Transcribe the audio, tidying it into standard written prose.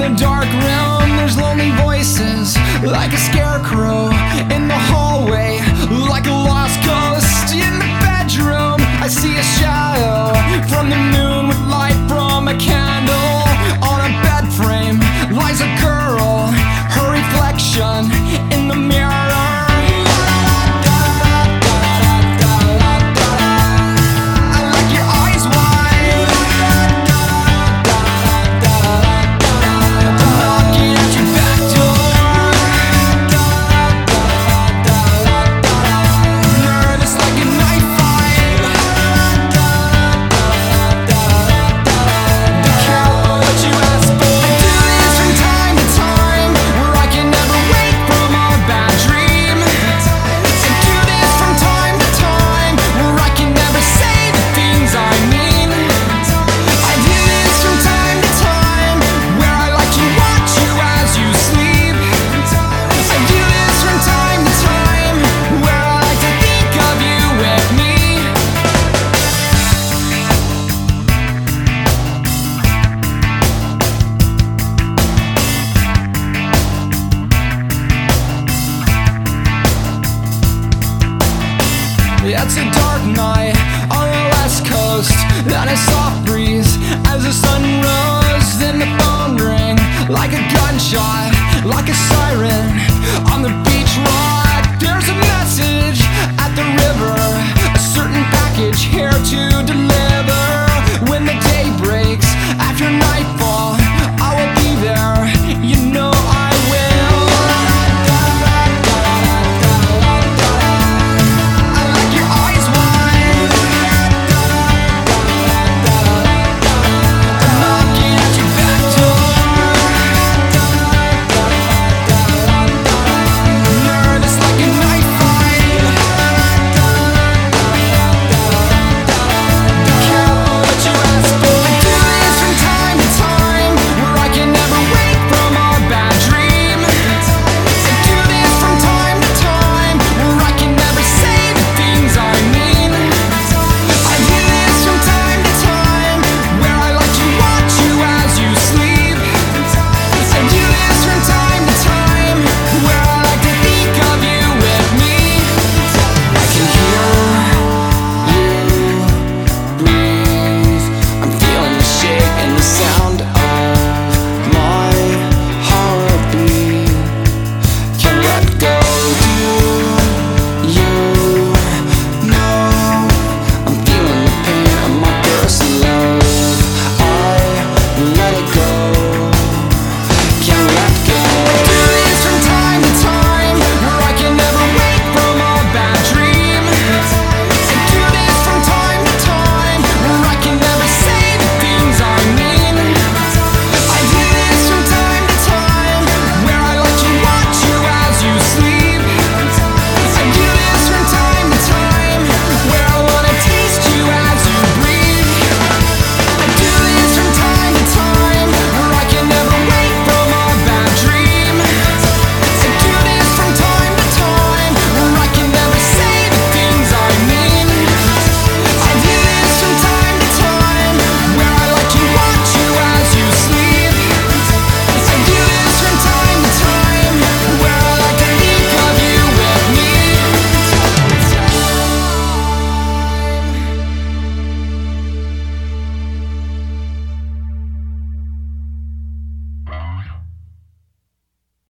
a dark room, there's lonely voices, like a scarecrow in the hallway, like a lost ghost in the bedroom. I see a shadow from the moon with light from a candle. On a bed frame lies a girl, her reflection in the mirror. It's a